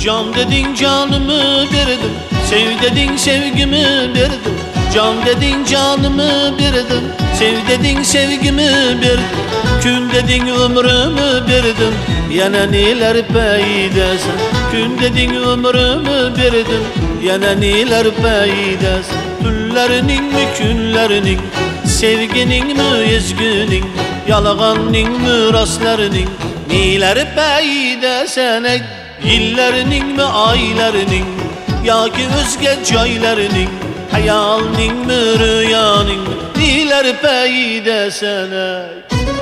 Can dedin canımı verdim, sev dedin sevgimi verdim. Can dedin canımı verdim, sev dedin sevgimi verdim. Gün dedin ömrümü verdim, yana neler peydasan. Gün dedin ömrümü verdim, yana neler peydasan. Tüllerinin mi günlerinin, sevginin mi ezginin, yalğanning mi rastlarının, neler peydasan ey. Yillarning mi aylarning, yoki o'zga joylarning, hayalning mi rüyaning, nelar paydasan ey.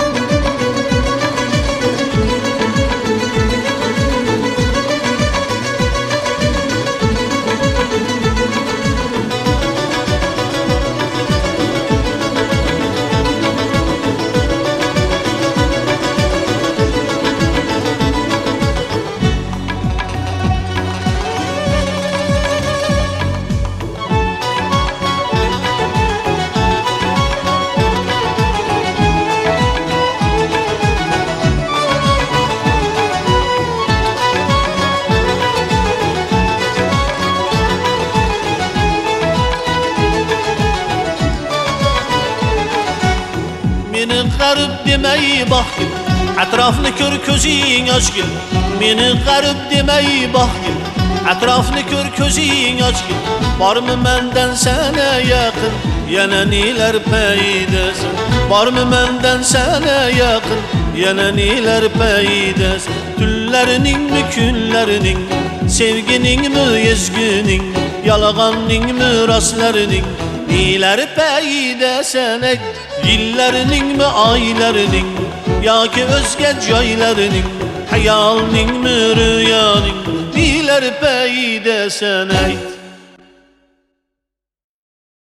Meni garib demey baxgil, atrofni ko'r ko'zing ochgil. Meni garib demey baxgil, atrofni ko'r ko'zing ochgil. Bormi mendan sana yaqin, yana nelar paydasan. Bormi mendan sana yaqin, yana nelar paydasan. Tunlarining mi kunlarining, sevgining mi ezgining, yalğanning mi rastlarning, nelar paydasan ey. Yillarning mi aylarning, yoki o'zga joylarning, hayalning mi rüyaning, nelar paydasan ey.